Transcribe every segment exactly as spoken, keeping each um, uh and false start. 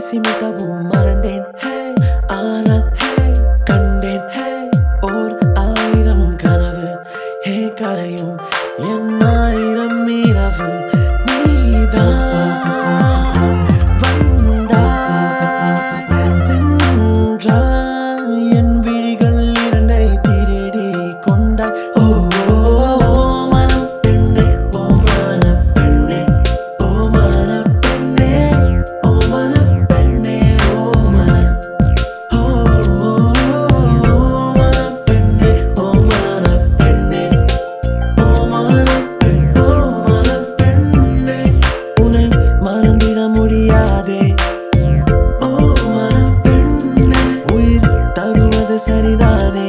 சிமிட்டவும் மறந்தேன். ஆனால் கண்டேன் ஓர் ஆயிரம் கனவு. ஹே கரையும் என் ஆயிரம் இரவு. நீதான் வந்தாய் சென்றாய் என் விழிகள் இரண்டை திருடி கொண்டாய். ஓ சரிதானே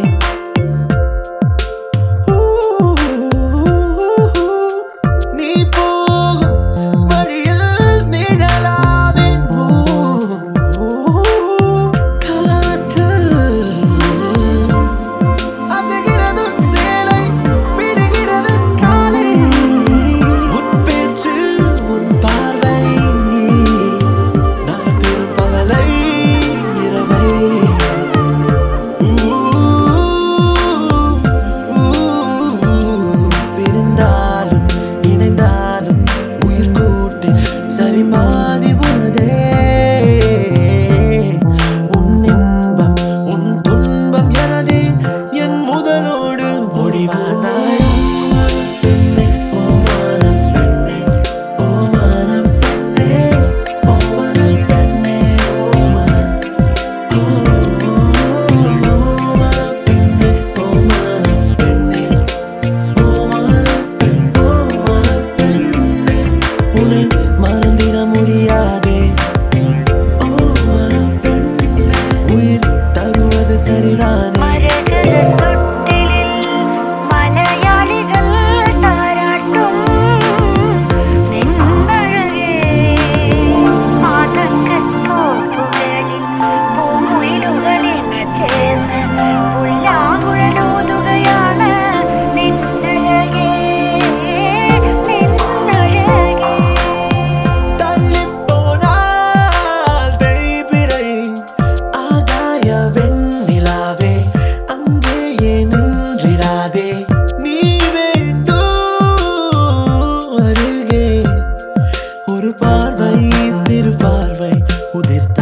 நீ போகும் வழியில் நிழலாவேன். காற்றில் அசைகிறது சேலை விடுகிறது காலை. உன் பேச்சு உன் பார்வை நகர்த்திடும் பகலை இரவை. சரி பாதி உனதே உன் இன்பம் உன் துன்பம் எனதே என் முதலோடு முடிவானாய். பெண்ணே ஓ மனம் பெண்ணே ஓ மனம் பெண்ணே ஓ மனம் பெண்ணே ஓ மனம் ஓ மனம் பெண்ணே ஓ மனம் பெண்ணே ஓ மனம் பெண் ஓ மனம் பெண்ணே உன்னை மறந்திட முடியாதே. ஓ மனம் பெண்ணே உயிர் தருவது சரிதானே. நீ வேண்டும் அருகே ஒரு பார்வை சிறு பார்வை உதிர்த்த